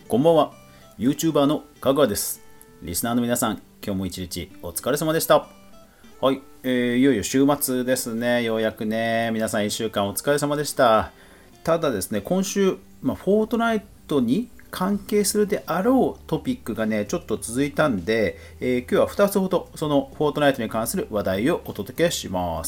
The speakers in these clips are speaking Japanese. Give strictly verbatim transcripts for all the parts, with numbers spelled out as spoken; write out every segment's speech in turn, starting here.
こんばんは。YouTuber のかぐわです。リスナーの皆さん、今日も一日お疲れ様でした。はい、えー、いよいよ週末ですね。ようやくね、皆さんいっしゅうかんお疲れ様でした。ただですね、今週、まあ、フォートナイトに関係するであろうトピックがね、ちょっと続いたんで、えー、今日はふたつほどそのフォートナイトに関する話題をお届けします。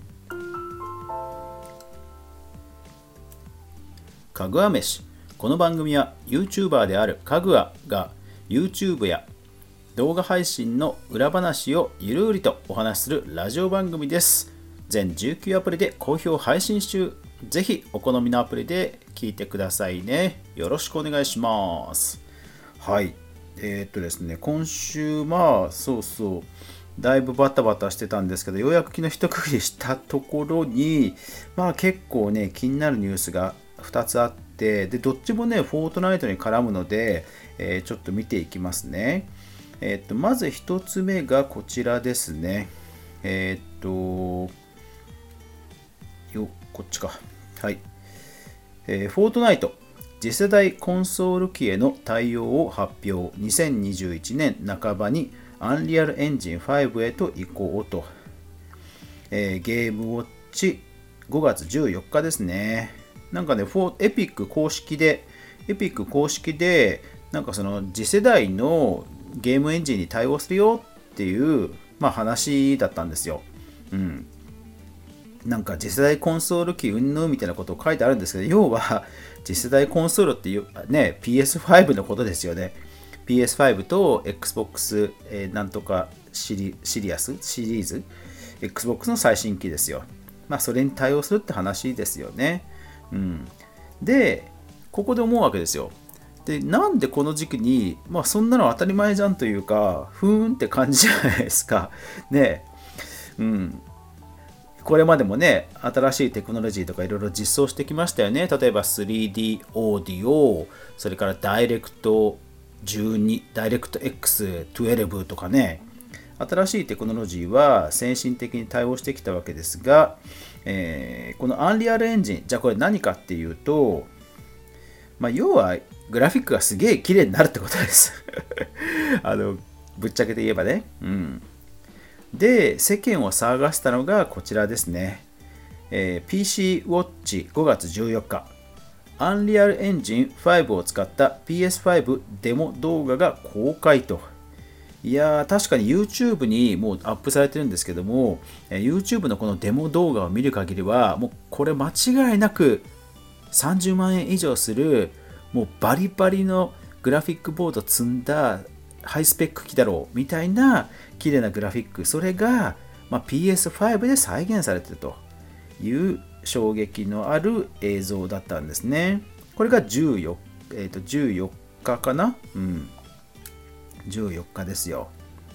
かぐわ飯。この番組は YouTuber であるかぐわが YouTube や動画配信の裏話をゆるりとお話しするラジオ番組です。全じゅうきゅうアプリで好評配信中。ぜひお好みのアプリで聞いてくださいね。よろしくお願いします。はい。えー、っとですね、今週、まあ、そうそう、だいぶバタバタしてたんですけど、ようやく昨日一区切りしたところに、まあ結構ね、気になるニュースがふたつあって、でどっちもね、フォートナイトに絡むので、えー、ちょっと見ていきますね。えー、っとまずひとつめがこちらですね。えー、っと、よ、こっちか。はい。えー、フォートナイト、次世代コンソール機への対応を発表。にせんにじゅういちねん半ばにアンリアルエンジンファイブへと移行と。えー、ゲームウォッチごがつじゅうよっかですね。なんかね、エピック公式で、エピック公式で、なんかその次世代のゲームエンジンに対応するよっていう、まあ、話だったんですよ。うん。なんか次世代コンソール機云々みたいなことを書いてあるんですけど、要は次世代コンソールっていうね、ピーエスファイブ のことですよね。ピーエスファイブ と Xbox、えー、なんとかシリ、シリアスシリーズ Xbox の最新機ですよ。まあそれに対応するって話ですよね。うん、で、ここで思うわけですよ。で、なんでこの時期に、まあそんなの当たり前じゃんというか、ふーんって感じじゃないですか。ね、うん。これまでもね、新しいテクノロジーとかいろいろ実装してきましたよね。例えば スリーディー オーディオ、それからダイレクトじゅうに、ダイレクト エックスじゅうにとかね。新しいテクノロジーは先進的に対応してきたわけですが、えー、このアンリアルエンジン、じゃあこれ何かっていうと、まあ、要はグラフィックがすげえ綺麗になるってことですあのぶっちゃけて言えばね、うん、で世間を騒がせたのがこちらですね、えー、ピーシー ウォッチごがつじゅうよっかアンリアルエンジンファイブを使った ピーエスファイブ デモ動画が公開と。いやー、確かに YouTube にもうアップされてるんですけども、YouTube のこのデモ動画を見る限りは、もうこれ間違いなくさんじゅうまんえん以上する、もうバリバリのグラフィックボード積んだハイスペック機だろうみたいな綺麗なグラフィック、それが、まあ、ピーエスファイブ で再現されているという衝撃のある映像だったんですね。これがじゅうよっか、えーと、じゅうよっかかな、うん、じゅうよっかですよ。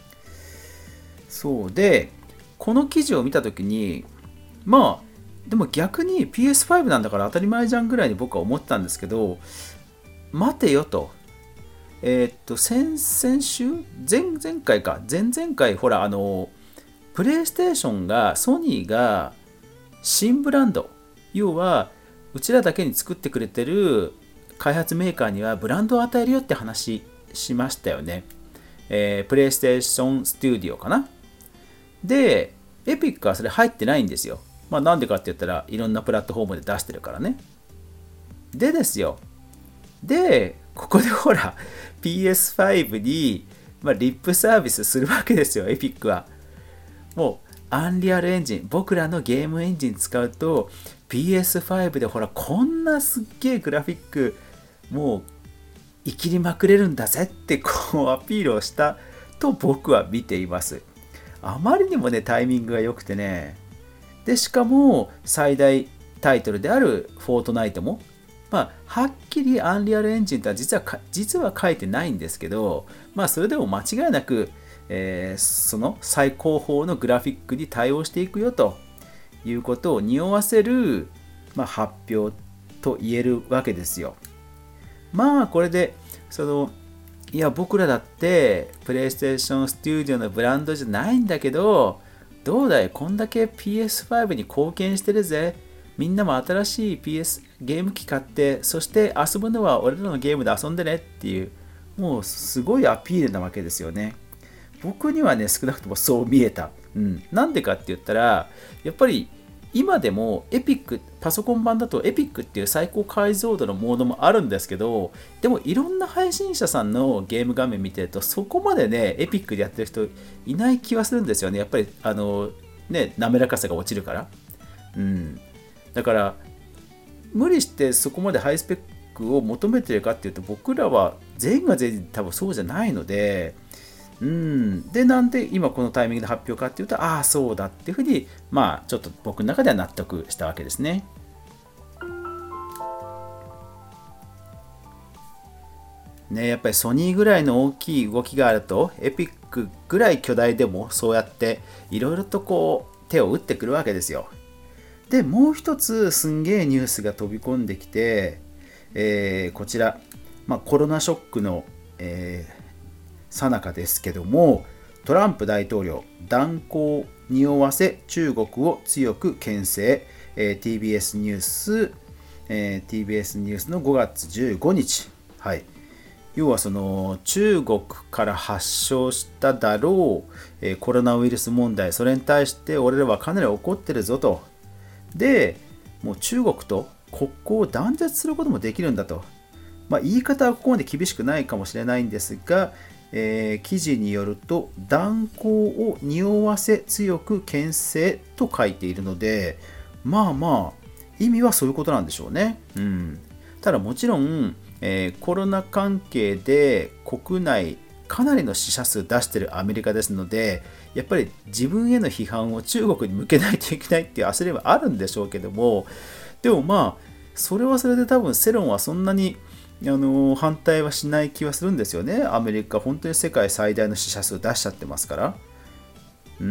そうで、この記事を見たときに、まあ、でも逆に ピーエスファイブ なんだから当たり前じゃんぐらいに僕は思ったんですけど、待てよと。えー、っと、先々週前々回か。前々回、ほら、あの、プレイステーションが、ソニーが新ブランド、要は、うちらだけに作ってくれてる開発メーカーにはブランドを与えるよって話しましたよね。えー、プレイステーションスタジオかな。で、エピックはそれ入ってないんですよ。まあなんでかって言ったらいろんなプラットフォームで出してるからね。でですよ。で、ここでほら ピーエスファイブ に、まあ、リップサービスするわけですよ、エピックは。もうアンリアルエンジン、僕らのゲームエンジン使うと ピーエスファイブ でほらこんなすっげえグラフィックもう生きりまくれるんだぜってこうアピールをしたと僕は見ています。あまりにもねタイミングが良くてね、でしかも最大タイトルであるフォートナイトも、まあ、はっきりアンリアルエンジンとは実は実は書いてないんですけど、まあそれでも間違いなく、えー、その最高峰のグラフィックに対応していくよということを匂わせる、まあ、発表と言えるわけですよ。まあこれでそのいや僕らだってプレイステーションスタジオのブランドじゃないんだけど、どうだいこんだけ ピーエスファイブ に貢献してるぜ、みんなも新しい ピーエスゲーム機買って、そして遊ぶのは俺らのゲームで遊んでねっていう、もうすごいアピールなわけですよね。僕にはね、少なくともそう見えた。うん。なんでかって言ったら、やっぱり今でもエピック、パソコン版だとエピックっていう最高解像度のモードもあるんですけど、でもいろんな配信者さんのゲーム画面見てると、そこまでね、エピックでやってる人いない気はするんですよね。やっぱり、あの、ね、滑らかさが落ちるから。うん。だから、無理してそこまでハイスペックを求めてるかっていうと、僕らは全員が全員多分そうじゃないので、うん、で、なんで今このタイミングで発表かっていうと、ああ、そうだっていうふうに、まあ、ちょっと僕の中では納得したわけですね。ね、やっぱりソニーぐらいの大きい動きがあると、エピックぐらい巨大でもそうやっていろいろとこう手を打ってくるわけですよ。で、もう一つすんげえニュースが飛び込んできて、えーこちら、まあ、コロナショックの、えー、最中ですけども、トランプ大統領、断交を匂わせ中国を強く牽制、えー ティービーエス ニュース、えー ティービーエス ニュースのごがつじゅうごにち、はい、要はその中国から発症しただろう、えーコロナウイルス問題、それに対して俺らはかなり怒ってるぞと。で、もう中国と国交を断絶することもできるんだと。まあ、言い方はここまで厳しくないかもしれないんですが、えー記事によると、断交を匂わせ強く牽制と書いているので、まあまあ、意味はそういうことなんでしょうね。うん、ただもちろん、えーコロナ関係で国内かなりの死者数出してるアメリカですので、やっぱり自分への批判を中国に向けないといけないっていう焦りはあるんでしょうけども、でもまあ、それはそれで多分世論はそんなにあの反対はしない気はするんですよね。アメリカ、本当に世界最大の死者数出しちゃってますから。うん。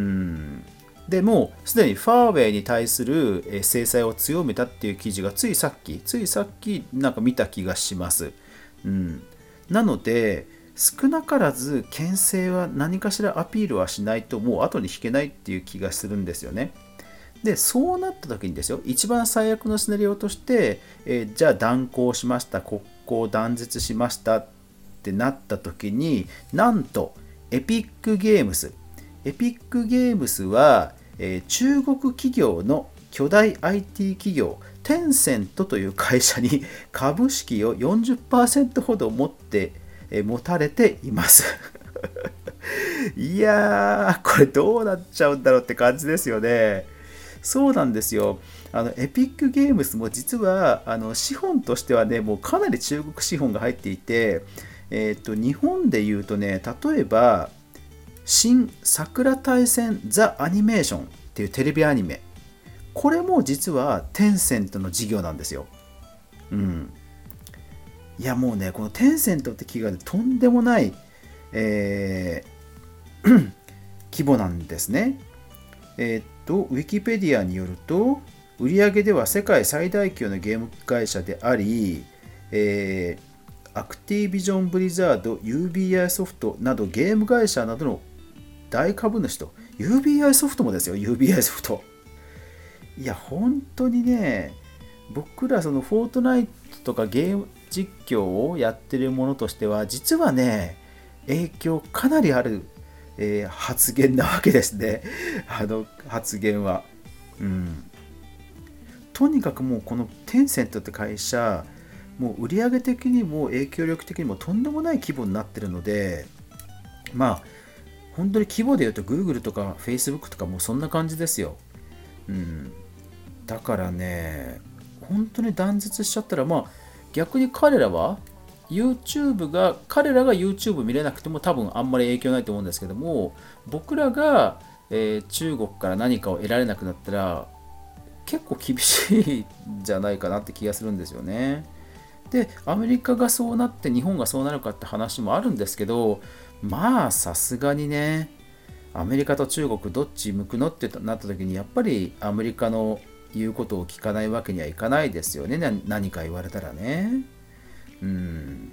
でもうすでにファーウェイに対するえー制裁を強めたっていう記事がついさっき、ついさっきなんか見た気がします。うん。なので、少なからず牽制は何かしらアピールはしないともう後に引けないっていう気がするんですよね。で、そうなった時にですよ、一番最悪のシナリオとして、えーじゃあ断交しました、国交断絶しましたってなった時に、なんとエピックゲームス、エピックゲームスは、えー中国企業の巨大 アイティー 企業、テンセントという会社に株式をよんじゅっパーセントほど持って、えー持たれています。いやー、これどうなっちゃうんだろうって感じですよね。そうなんですよ。あのエピックゲームスも実はあの資本としてはね、もうかなり中国資本が入っていて、えっと日本で言うとね、例えば、新桜大戦ザ・アニメーションっていうテレビアニメ、これも実はテンセントの事業なんですよ。うん。いやもうね、このテンセントって企業でとんでもない、えー規模なんですね。えーっと、ウィキペディアによると、売上では世界最大級のゲーム会社であり、えーアクティビジョン・ブリザード、ユービーアイ ソフトなどゲーム会社などの大株主と、ユービーアイ ソフトもですよ、ユービーアイ ソフト。いや、本当にね、僕らそのフォートナイトとかゲーム実況をやってるものとしては、実はね、影響かなりある、えー発言なわけですね。あの発言は。うん。とにかくもうこのテンセントって会社、もう売上的にも影響力的にもとんでもない規模になってるので、まあ、本当に規模で言うと Google とか Facebook とかもそんな感じですよ。うん。だからね、本当に断絶しちゃったら、まあ、逆に彼らは YouTube が、彼らが YouTube 見れなくても多分あんまり影響ないと思うんですけども、僕らが、えー中国から何かを得られなくなったら、結構厳しいんじゃないかなって気がするんですよね。で、アメリカがそうなって日本がそうなるかって話もあるんですけど、まあさすがにね、アメリカと中国どっち向くのってなった時に、やっぱりアメリカの言うことを聞かないわけにはいかないですよね。な何か言われたらね。うん。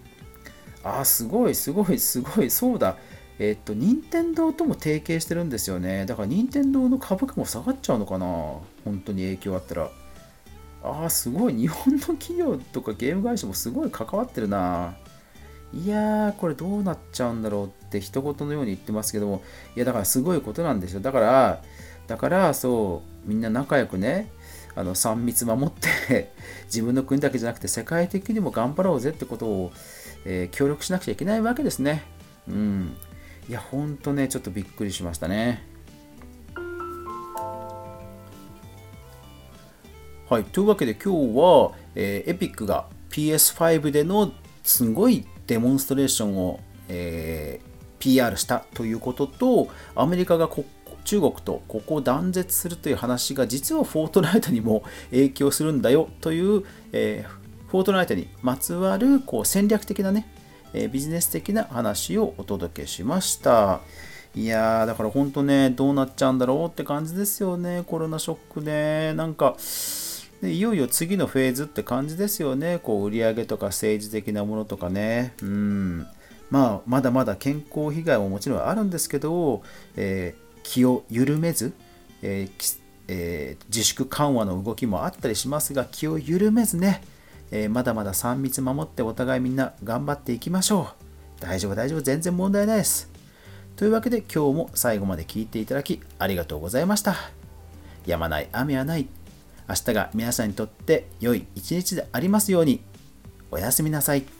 あ、すごいすごいすごい、そうだ。えっと、任天堂とも提携してるんですよね。だから任天堂の株価も下がっちゃうのかな。本当に影響あったら。 ああ、すごい。日本の企業とかゲーム会社もすごい関わってるな。いやー、これどうなっちゃうんだろうって一言のように言ってますけども、いや、だからすごいことなんですよ。だから、だから、そう、みんな仲良くね、あの、さん密守って自分の国だけじゃなくて世界的にも頑張ろうぜってことを、えー協力しなくちゃいけないわけですね。うん。いや、ほんとね、ちょっとびっくりしましたね。はい、というわけで今日は、えーエピックが ピーエスファイブ でのすごいデモンストレーションを、えー ピーアール したということと、アメリカがこ中国とここを断絶するという話が実はフォートナイトにも影響するんだよという、えーフォートナイトにまつわるこう戦略的なね、えービジネス的な話をお届けしました。いやー、だから本当ね、どうなっちゃうんだろうって感じですよね、コロナショックね。なんか、でいよいよ次のフェーズって感じですよね。こう売上とか政治的なものとかね。うん。まあ、まだまだ健康被害ももちろんあるんですけど、えー気を緩めず、えーきえー自粛緩和の動きもあったりしますが、気を緩めずね、えーまだまださん密守ってお互いみんな頑張っていきましょう。大丈夫、大丈夫、全然問題ないです。というわけで今日も最後まで聞いていただきありがとうございました。止まない雨はない。明日が皆さんにとって良い一日でありますように。おやすみなさい。